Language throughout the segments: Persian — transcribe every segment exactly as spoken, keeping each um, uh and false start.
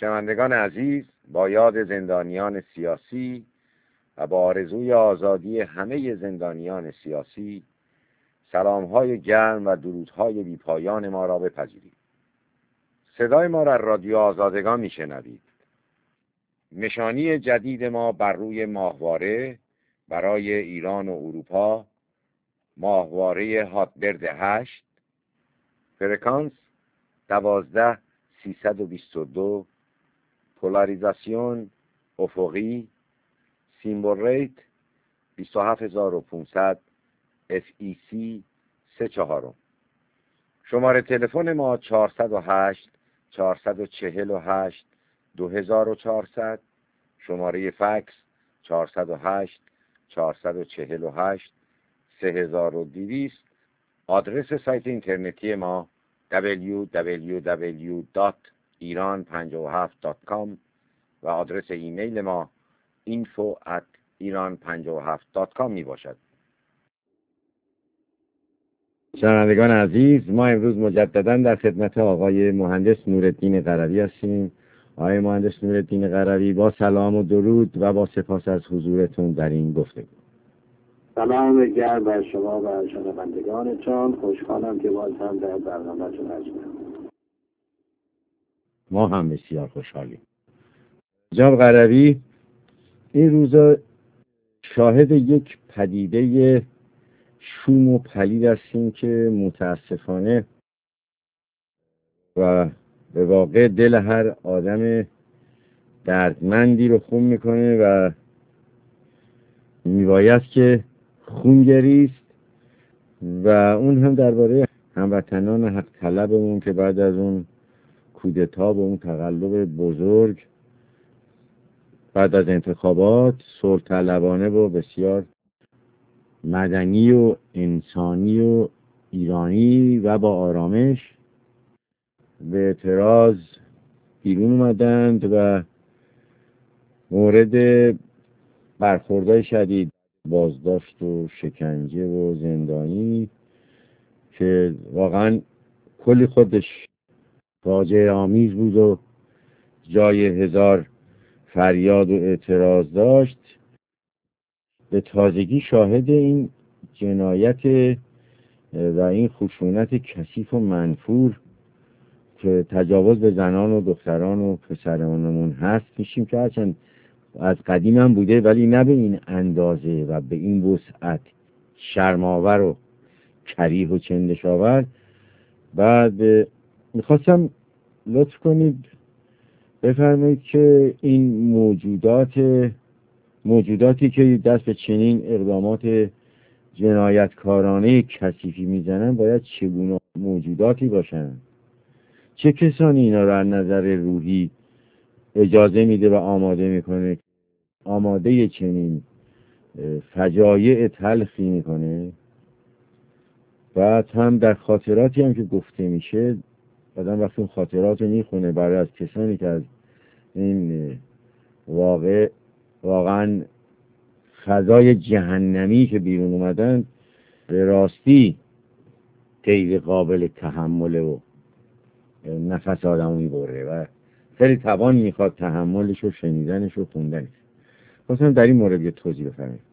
شنوندگان عزیز، با یاد زندانیان سیاسی و با آرزوی آزادی همه زندانیان سیاسی، سلام‌های گرم و درودهای بی‌پایان ما را بپذیرید. صدای ما را رادیو آزادگان میشنوید. نشانی جدید ما بر روی ماهواره برای ایران و اروپا، ماهواره هاتبرد هشت، فرکانس دوازده سیصد و بیست و دو، پولاریزاسیون افقی، سیمبل ریت بیست و هفت هزار و پانصد، اف ای سی سه چهارم. شماره تلفن ما چهارصد و هشت چهارصد و چهل و هشت دو هزار و چهارصد، شماره فکس چهارصد و هشت چهارصد و چهل و هشت سه هزار و دویست. آدرس سایت اینترنتی ما دبلیو دبلیو دبلیو دات ایران پنجاه و هفت دات کام و آدرس ایمیل ما اینفو ات ایران پنجاه و هفت دات کام می باشد. شنوندگان عزیز، ما امروز مجددا در خدمت آقای مهندس نورالدین قروی هستیم. آقای مهندس نورالدین قروی، با سلام و درود و با سپاس از حضورتون در این گفتگو. سلام گرم بر شما و شنوندگانتون. خوشحالم که باز هم در برنامه‌تون هستم. ما هم بسیار خوشحالیم. جناب قروی، این روزا شاهد یک پدیده شوم و پلید هستیم که متاسفانه و به واقع دل هر آدم دردمندی رو خون میکنه و میباید که خون گریست و اون هم درباره هموطنان حق طلبمون که بعد از اون کودتا و اون تقلب بزرگ بعد از انتخابات صلح طلبانه و بسیار مدنی و انسانی و ایرانی و با آرامش به اعتراض بیرون اومدند و مورد برخوردهای شدید، بازداشت و شکنجه و زندانی که واقعا کلی خودش فاجعه آمیز بود و جای هزار فریاد و اعتراض داشت، به تازگی شاهد این جنایت و این خشونت کثیف و منفور که تجاوز به زنان و دختران و پسرانمون هست میشیم که هرچند از قدیم هم بوده ولی نه به این اندازه و به این وسعت شرم‌آور و کریه و چندش‌آور. بعد میخواستم لطف کنید بفرمایید که این موجودات موجوداتی که دست به چنین اقدامات جنایتکارانه کثیفی میزنن باید چگونه موجوداتی باشن؟ چه کسانی اینا رو از نظر روحی اجازه میده و آماده میکنه، آماده چنین فجایع تلخی میکنه؟ بعد هم در خاطراتی هم که گفته میشه، آدم وقتی اون خاطرات رو میخونه برای از کسانی که از این واقع واقعا فضای جهنمی که بیرون اومدن، به راستی غیر قابل تحمله و نفس آدمو میبره و خیلی توان میخواد تحملش و شنیدنش و خوندنش. خواستم در این مورد یه توضیح بفرمایید.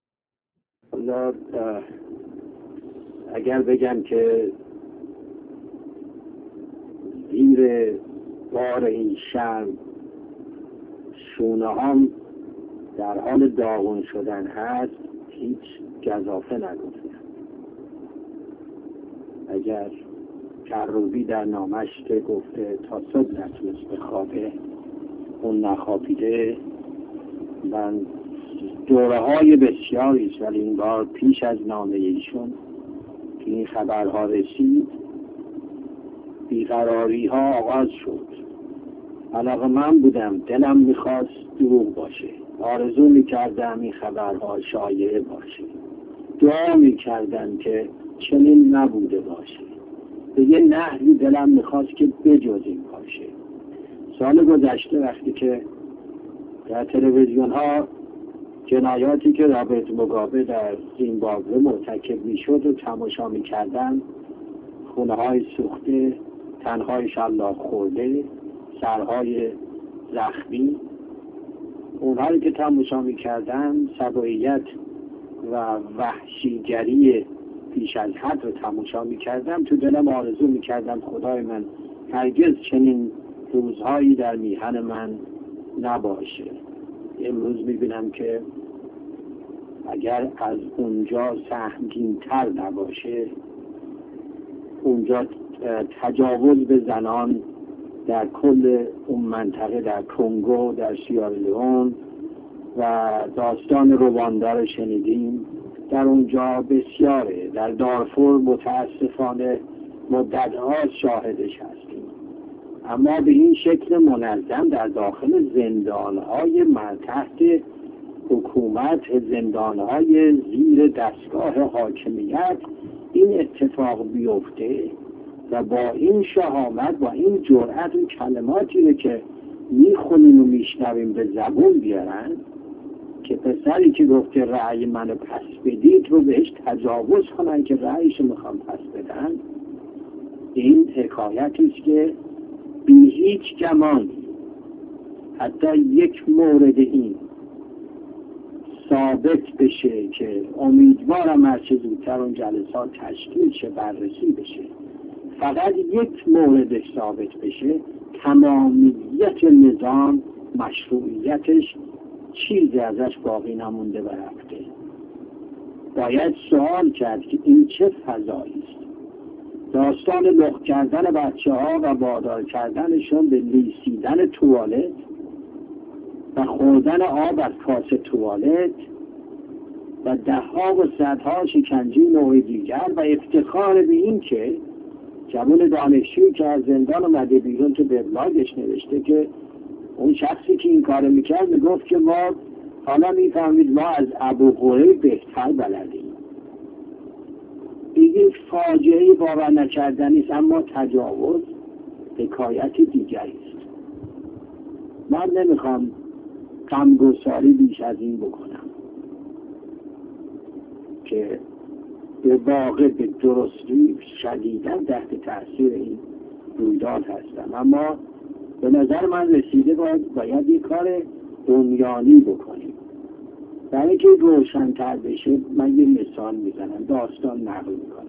حالا اگر بگم که زیر بار این شرم شونه هم در حال داغون شدن هست، هیچ گزافه نگفتم. اگر کروبی در نامش که گفته تا صبح نتونست بخوابه، اون نخوابیده، من دوره های بسیاری ولی این بار پیش از نامه ایشون که این خبرها رسید، بیقراری ها آغاز شد. علاقه من بودم، دلم میخواست دروغ باشه، آرزو میکردم این خبرها شایعه باشه، دعا میکردم که چنین نبوده باشه، به یه نحوی دلم میخواست که بجز این باشه. سال گذشته وقتی که در تلویزیون ها جنایاتی که رابرت موگابه در زیمبابوه مرتکب میشد و تماشا میکردم، خونه های سوخته، تنهای شلاق خورده، سرهای زخمی. اونها رو که تماشا میکردم سبویت و وحشیگری پیش از حد رو تماشا میکردم، تو دلم آرزو میکردم خدای من هرگز چنین روزهایی در میهن من نباشه. امروز میبینم که اگر از اونجا سهمگین‌تر نباشه، اونجا تجاوز به زنان در کل اون منطقه، در کنگو، در سیارالئون و داستان رواندا رو شنیدیم، در اونجا بسیاره. در دارفور متاسفانه مدت‌ها شاهدش هستیم، اما به این شکل منظم در داخل زندان‌های تحت حکومت، زندان‌های زیر دستگاه حاکمیت این اتفاق بیفته و با این شهامت، با این جرأت، این کلماتی رو که میخونیم و میشنویم به زبون بیارن که پسری که گفته رأی منو پس بدید رو بهش تجاوز کنن که رأیشو میخوام پس بدن، این حکایتی است که بی هیچ گمانی حتی یک مورد این ثابت بشه که امیدوارم هرچه زودتر اون جلسات تشکیل شه، بررسی بشه، فقط یک موردش ثابت بشه، تمامیت نظام، مشروعیتش چیزی ازش باقی نمونده و رفته. باید سوال کرد که این چه فضایی است. داستان لخت کردن بچه ها و وادار کردنشون به لیسیدن توالت و خوردن آب از کاسه توالت و ده ها و صدها شکنجه نوع دیگر و افتخار به این که جوان دانشجویی که از زندان اومده بیرون تو وبلاگش نوشته که اون شخصی که این کار میکرد میگفت که ما حالا میفهمید ما از ابو غریب بهتر بلدیم. این یک فاجعه باور نکردنی است، اما تجاوز حکایت دیگری است. من نمیخوام غمگساری بیش از این بکنم که به واقع به درستی شدیداً تحت تاثیر این رویداد هستم، اما به نظر من رسیده باید, باید یک کار بنیانی بکنیم. برای اینکه روشن‌تر بشه من یه مثال میزنم، داستان نقل میکنم.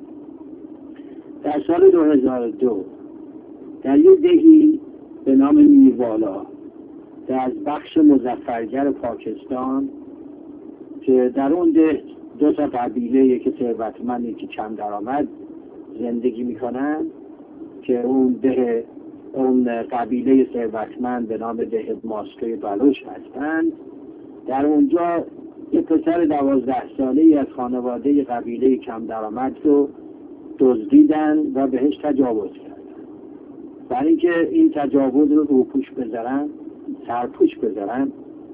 در سال دو هزار و دو در یک دهی به نام میروالا در بخش مظفرگر پاکستان که در اون ده دو تا قبیله، یکی ثروتمند یکی کم درآمد زندگی میکنن، که اون ده اون قبیله ثروتمند به نام ده ماسکوی بلوچ هستند. در اونجا یک پسر دوازده ساله‌ای از خانواده قبیله کم درآمد رو دزدیدن و بهش تجاوز کردن. برای اینکه این تجاوز رو روپوش بذارن، سرپوش بذارن،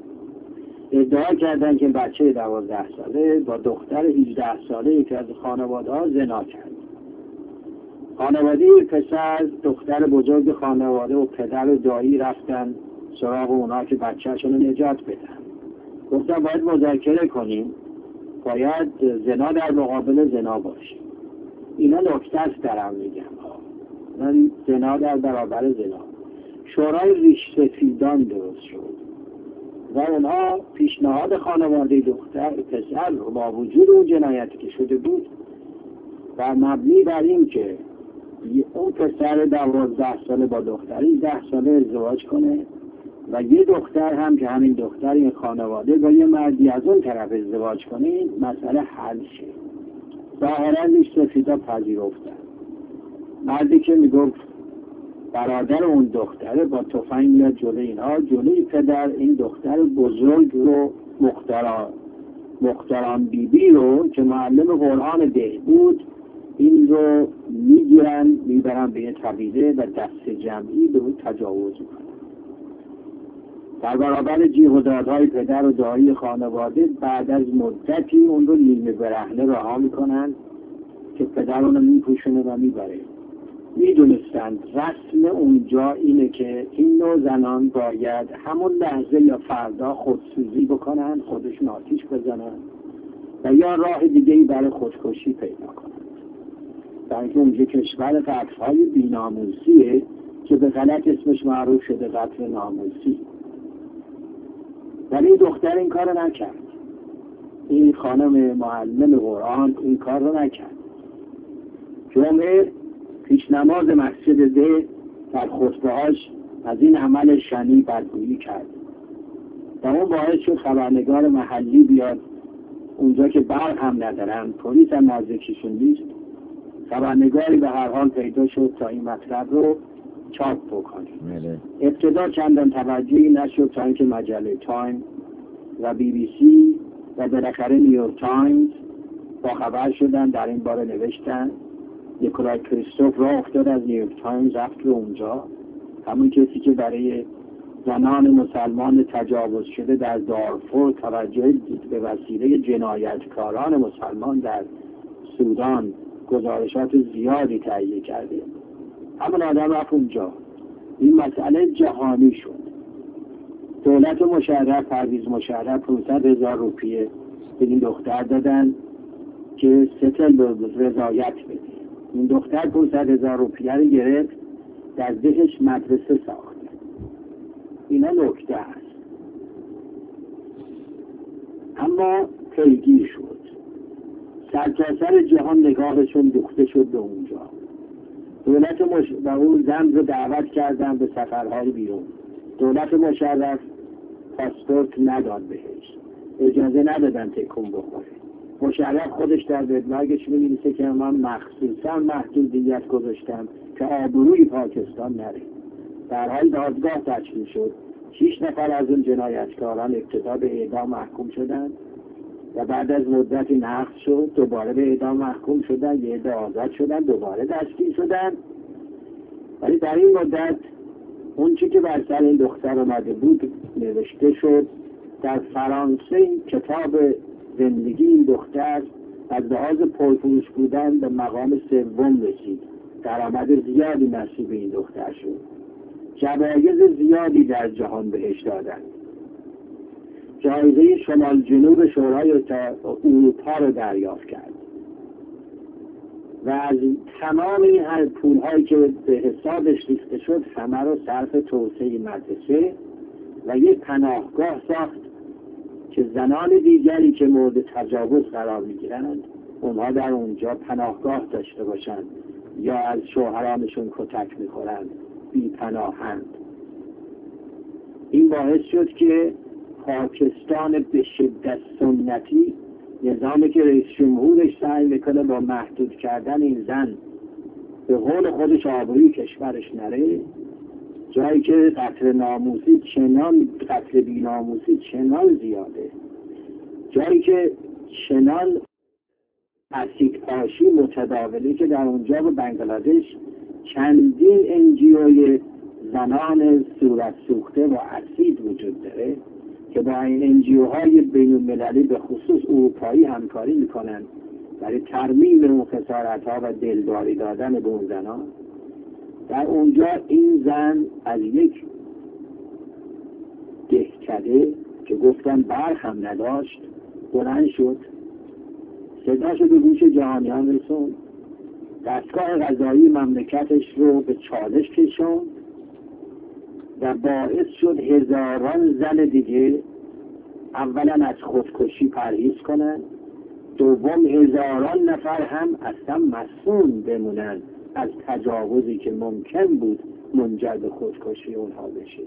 ادعا کردن که بچه دوازده ساله با دختر هجده ساله که از خانواده ها زنا کرد. خانواده پسر، دختر بزرگ خانواده و پدر و دایی رفتن سراغ اونا که بچه‌شون رو نجات بدن. گفتن باید مذاکره کنیم، باید زنا در مقابل زنا باشه. اینا نکته است درم میگم، من زنا در برابر زنا. شورای ریش سفیدان درست شد و اونها پیشنهاد خانواده دختر پسر با وجود اون جنایتی که شده بود و مبنی بر این که اون پسر دوازده ساله با دختری ده ساله ازدواج کنه و یه دختر هم که همین دختر این خانواده با یه مردی از اون طرف ازدواج کنه، مسئله حل شه. ظاهرا ریش سفیدا پذیرفتن. مردی که میگفت برادر اون دختره با تفنگ میاد جلوی اینها، جلوی پدر این دختر بزرگ رو، مختران مختران بیبی رو که معلم قرآن ده بود، این رو میگیرن میبرن به یه قبیله و دست جمعی به اون تجاوز میکنن. در برابر جیغ و دادهای پدر و دایی خانواده بعد از مدتی اون رو نیمه برهنه رها میکنن که پدر اون رو میپوشونه و میبره. میدونستند رسم اونجا اینه که این نوع زنان باید همون لحظه یا فردا خودسوزی بکنن، خودشون آتیش بزنن و یا راه دیگه‌ای برای خودکشی پیدا کنن. در اینکه اونجا کشور قتل‌های بی‌ناموسیه که به غلط اسمش معروف شده قتل ناموسی. ولی این دختر این کار رو نکرد. این خانم معلم قرآن این کار رو نکرد. جمعه پیش نماز مسجد ده در خطبه‌هاش از این عمل شنی بدگویی کرد و اون باعث شد خبرنگار محلی بیاد اونجا که برق هم ندارن، پلیس هم نزدیکشون نیست. خبرنگاری به هر حال پیدا شد تا این مطلب رو چاپ بکنه. ابتدا چندان توجهی نشد تا اینکه مجله تایم و بی بی سی و بالاخره نیویورک تایمز با خبر شدن، در این باره نوشتن. نیکولای کریستوف راه افتاد از نیویورک تایمز رفت رو اونجا، همون کسی که برای زنان مسلمان تجاوز شده در دارفور توجه به وسیله جنایتکاران مسلمان در سودان گزارشات زیادی تهیه کرده. همون آدم رفت اونجا. این مسئله جهانی شد. دولت مشرف، پرویز مشرف پانصد هزار روپیه به این دختر دادن که ستل رضایت بده. این دختر پانصد هزار روپیه رو گرفت، در دهش مدرسه ساخت. اینا نکته است. اما پیگیر شد. سرتاسر جهان نگاهشون دوخته شد به اونجا. دولت مش... و اون زن رو دعوت کردن به سفرهای بیرون. دولت مشرف پاسپورت نداد بهش، اجازه ندادن تکون بخوره. مشرف خودش در وبلاگش می‌نویسه که من مخصوصا محدودیت گذاشتم که آبروی پاکستان نره. در حال دادگاه تشکیل شد. شش نفر از اون جنایتکاران ابتدا به اعدام محکوم شدند و بعد از مدتی نقض شد، دوباره به اعدام محکوم شدن، یه عده آزاد شدن، دوباره دستگیر شدن. ولی در این مدت اون چی که بر سر این دختر آمده بود نوشته شد. در فرانسه کتاب زندگی این دختر از لحاظ پرفروش بودن به مقام سوم رسید. درآمد زیادی نصیب این دختر شد. جوایز زیادی در جهان بهش دادن. جایزه شمال جنوب شورای اروپا رو دریافت کرد و از تمام این هر پولهایی که به حسابش ریخته شد همه رو صرف توسعه مدرسه و یک پناهگاه ساخت که زنان دیگری که مورد تجاوز قرار میگیرند اونها در اونجا پناهگاه داشته باشند یا از شوهرانشون کتک میخورند، بی پناهند. این باعث شد که پاکستان به شدت سنتی، نظامی که رئیس جمهورش سعی میکنه با محدود کردن این زن به قول خودش آبروی کشورش نره، جایی که قتل ناموسی چنان قتل بی ناموسی چنان زیاده، جایی که چنان اسید پاشی متداولی که در اونجا به بنگلادش چندین انجیوی زنان صورت سوخته و اسید وجود داره که با این انجیوهای بین المللی به خصوص اروپایی همکاری میکنن برای ترمیم اون خسارتها و دلداری دادن به اون زنان. در اونجا این زن از یک دهکده که گفتن برق هم نداشت بلند شد، صداشو به گوش جهانیان رسوند، دستگاه قضایی مملکتش رو به چالش کشوند و باعث شد هزاران زن دیگه اولا از خودکشی پرهیز کنن، دوم هزاران نفر هم اصلا مسئول بمونن از تجاوزی که ممکن بود منجر به خودکشی اونها بشه.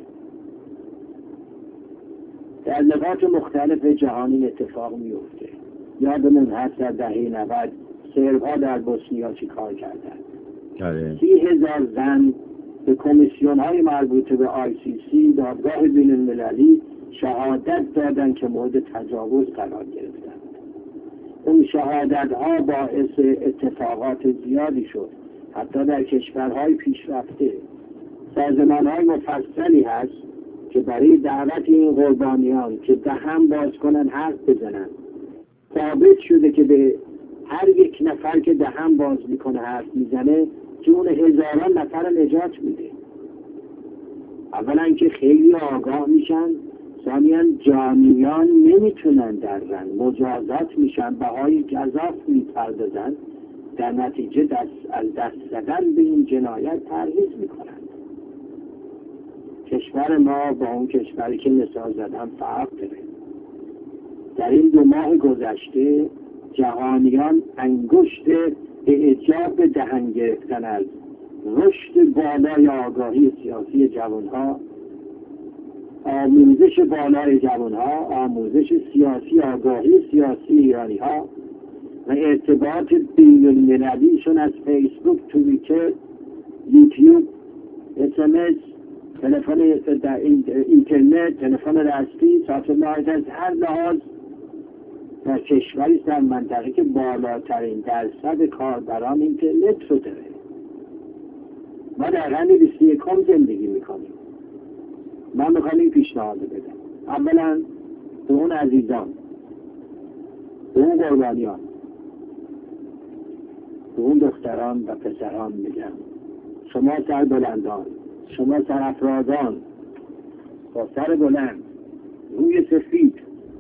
در نقاط مختلف جهانی اتفاق میفته. یادمون هست در دهه نود سربها در بوسنیا چی کار کردن. سی هزار زن به کمیسیون های مربوطه به آی سی سی دادگاه بین المللی شهادت دادن که مورد تجاوز قرار گرفتن. اون شهادت ها باعث اتفاقات زیادی شد. حتی در کشورهای پیشرفته سازمان های مفصلی هست که برای دعوت این قربانیان که دهن باز کنن حرف بزنن، ثابت شده که به هر یک نفر که دهن باز میکنه حرف میزنه جون هزاران نفر نجات میده. اولا که خیلی آگاه میشن، ثانیاً جانیان نمیتونن درن، مجازات میشن، بهای گزاف میپردازن، در نتیجه دست از دست زدن به این جنایت پرهیز میکنن. کشور ما با اون کشوری که مثال زدم فرق داره. در این دو ماه گذشته جهانیان انگشت اعجاب دهن گرفتن از رشد بالای آگاهی سیاسی جوانها، آموزش بالای جوانها، آموزش سیاسی، آگاهی سیاسی ایرانی ها و ارتباط بین المللیشون از فیسبوک، توییتر، یوتیوب، اس ام اس، تلفن اینترنت، تلفن دستی، ساتلایت، از هر لحاظ در کشوری در منطقه که بالاترین درصد کاربران اینترنت رو داره. ما در قرن بیست و یکم زندگی میکنیم. من میخوام این پیشنهاد بدم. اولا به اون عزیزان، به اون قربانیان، به اون دختران و پسران میگم، شما سربلندان، شما سرافرازان با سر بلند، روی سفید،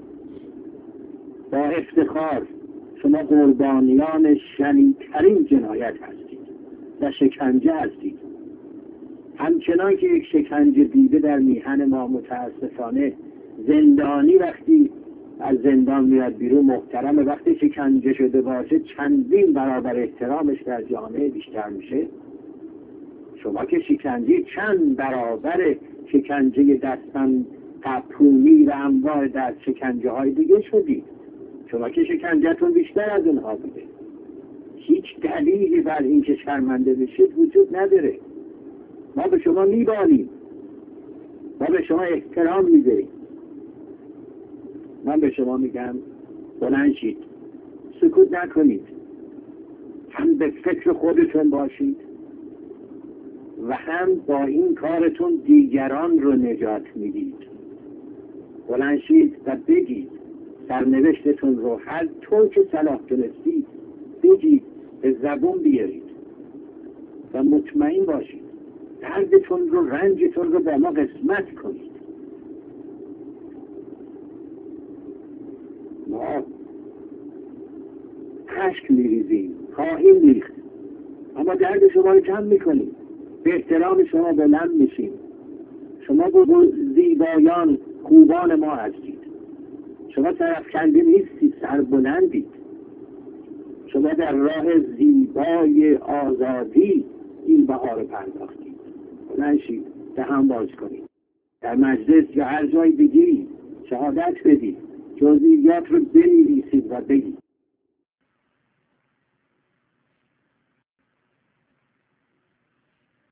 با افتخار، شما قربانیان شنیع‌ترین جنایت هستید و شکنجه هستید. همچنان که یک شکنجه دیده در میهن ما متاسفانه زندانی وقتی از زندان میاد بیرون محترمه، وقتی شکنجه شده باشه چندین برابر احترامش در جامعه بیشتر میشه. شما که شکنجه چند برابر شکنجه دستن قپونی و انواع دست شکنجه های دیگه شدید. شما که شکنجهتون بیشتر از اونها بوده. هیچ دلیلی بر این که شرمنده بشید وجود نداره. ما به شما میبالیم، ما به شما احترام میذاریم. من به شما میگم بلند شید، سکوت نکنید، هم به فکر خودتون باشید و هم با این کارتون دیگران رو نجات میدید. بلند شید و بگید، سرنوشتتون رو هر طور که صلاح دونستید بگید، به زبون بیارید و مطمئن باشید دردتون رو، رنجتون رو با ما قسمت کنید. ما اشک میریزیم، خواهیم ریخت، اما درد شما رو کم میکنیم، به احترام شما بلند میشیم. شما بگو زیبایان، خوبان ما هستید. شما سرافکنده نیستید، سربلندید. شما در راه زیبای آزادی این بهار پرداختید. بلند شید، دهان باز کنید، در مجلس یا هر جای دیگری شهادت بدید، جزئیات رو بنویسید و بگید.